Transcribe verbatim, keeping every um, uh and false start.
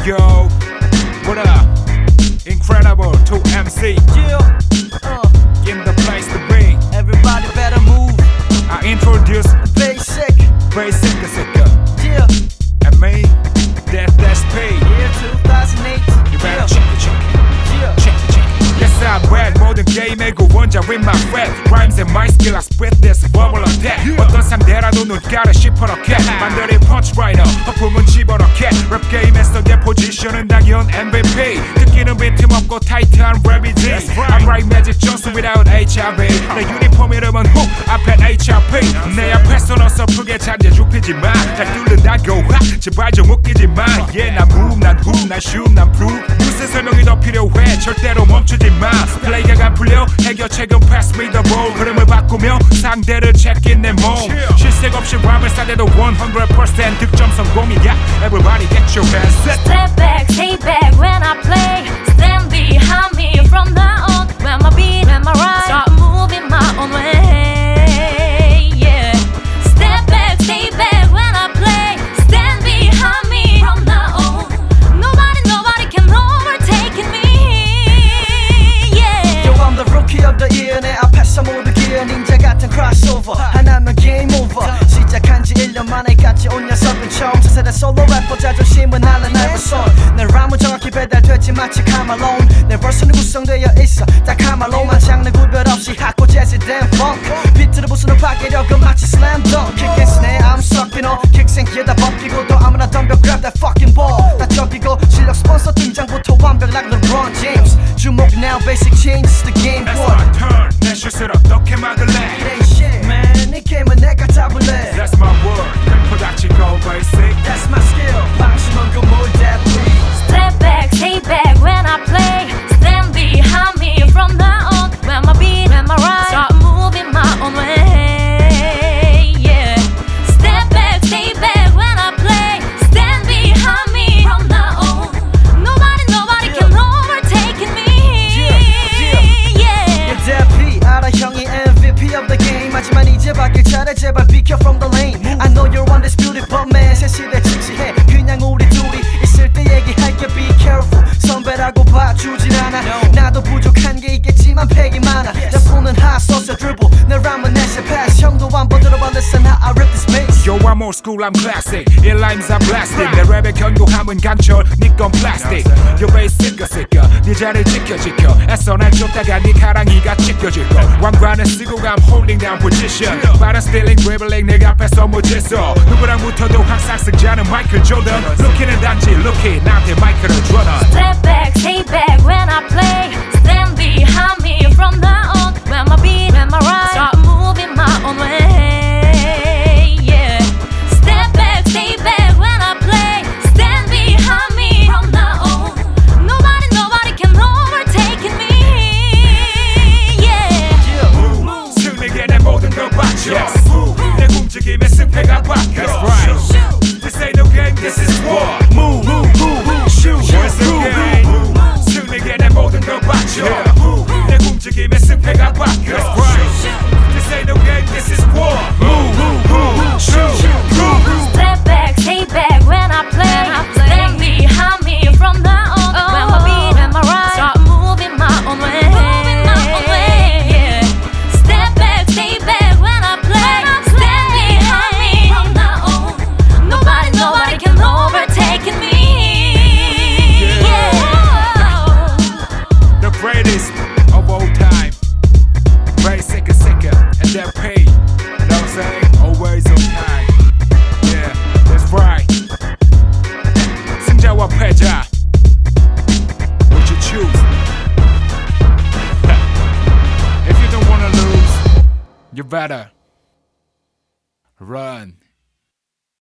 go. What up? Incredible two M C. Yeah, uh, In the place to be. everybody better move. I introduce Basic, Basic Sicker. yeah, And me, that's that's P. yeah, two thousand eight. You better yeah, check it, check it. yeah. Check it, check it. Yes, I'm bad. 모든 게임의 구원자 with my rap. Rhymes and my skill, I spit this bubble attack. 어떤 상대라도 눈가를 시퍼렇게 만들이 펀치라이너 허풍은 집어넣게 랩 게임에서 내 포지션은 당연 엠 브이 피. 듣기는 비틈없고 타이트한 랩이지. I'm right magic Johnson without 에이치 아이 브이. 내 유니폼 이름은 훅 앞엔 에이치 알 피. 내 앞에서 너 서프게 잔재 좁히지마. 날 뚫는다고 하 제발 좀 웃기지마. Yeah, 난 move, 난 who, 난 shoot, 난 prove. 무슨 설명이 더 필요해 절대로 멈추지마. 플레이가 안 풀려 해결책은 pass me the ball. 흐름을 바꾸며 상대를 check-in 내 몸. 실색 없이 람을 싸대도 one hundred percent 득점 성공이야. Everybody get your hands set. Step back, stay back when I play. Stand behind me from now on. When my beat and my rhyme start moving my own way. Yeah. Step back, stay back when I play. Stand behind me from now on. Nobody, nobody can overtake me. Yeah. Yo, I'm the rookie of the year. 내 앞에서 모두 기어 닌자 같은 crossover. 하나면 game over. 시작한 지 일 년 만에 같이 온 녀석은 처음 차세대 솔로 래퍼 자존심은 할래 never son. 내 람은 정확히 배달됐지 마치 카말론. 내 verse는 구성되어 있어 딱 카말론만 장르 구별 없이 핫고 재즈 댄 funk. 비트를 부수는 파괴력은 마치 slam dunk. Kick and snare I'm sucking on. 킥 생기에다 벗기고 또 아무나 덤벼 grab that fucking ball. 다 적이고 실력 스폰서 등장부터 완벽 like LeBron James. 주목 now basic changes the game That's boy. my turn. 내 슛을 어떻게 막을래? It ain't shit man 이 게임은 내가 잡을래. That's my word. 템포 다치고 basic. That's my skill 방심은 그물 대피. Step back, stay back when I play. Stand behind me from now on. When my beat and my rhyme start moving my own way. Yeah. Step back, stay back when I play. Stand behind me from now on. Nobody, nobody can overtake me. Yeah. Your 대피 알아 형이 엠 브이 피 of the game. 하지만 이제 바뀔 차례 제발 비켜 from the lane. I know you're undisputed but man 새 시대 지지해. 그냥 우리 둘이 있을 때 얘기할게 be careful. 선배라고 봐주질 않아. 나도 부족한 게 있겠지만 팩이 많아. 내 푸는 hot sauce dribble. 내 람은 내셔 pass. 형도 한번 들어봐 listen how I rip this mix. Yo, I'm old school, I'm classic. 이 lines are plastic. 내 랩의 견고함은 강철, 니건 plastic. Yo, basic, sicker. 네 자리를 지켜, 지켜. 애써 날 쫓다가 네 가랑이가 찢겨질 거. 왕관을 쓰고 I'm holding down position. 빠른 stealing, dribbling, 내 앞에서 무질서. 누구랑 붙어도 항상 승자는 마이클 조던. Look이는 단지 looky, 나한테 마이크를 줘라. Step back, stay back when I play. Stand behind me from now on. When my beat and my rhyme start moving my own way. Yeah. Step back, stay back when I play. Stand behind me from now on. Nobody, nobody can overtake me. Yeah. 승리에 내 모든 걸 바쳐. 내 움직임에 승패가 바뀌어. That's right. This ain't no game, this is war. Move, move, move, move, shoot. Once again. 승리에 내 모든 걸 바쳐. 내 움직임에 승패가 바뀌어. That's right. This ain't no game, this is war. Move, move, move, shoot. Step back, stay back when I play. Stand behind me from now on. When my beat and my rhyme start moving my own way. Yeah. Step back, stay back when I play. Stand behind me from now on. Nobody, nobody can overtake me. Yeah. The greatest of all time. Very sicker, sicker, and they're paid. You know what I'm saying? Always on time. Yeah, that's right. 승자와 패자. What you choose? If you don't wanna lose, you better run.